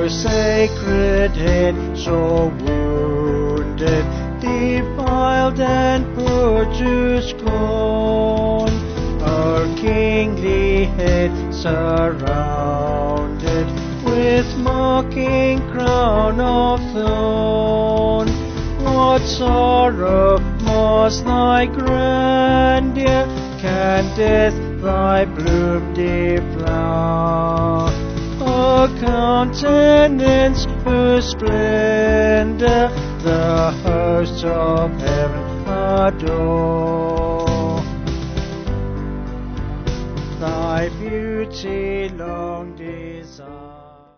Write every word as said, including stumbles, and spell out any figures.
her sacred head so wounded, defiled and put to scorn. Her kingly head surrounded with mocking crown of thorn. What sorrow was thy grandeur? Can death thy bloom deflower? Her countenance, her splendor, the hosts of heaven adore. Thy beauty long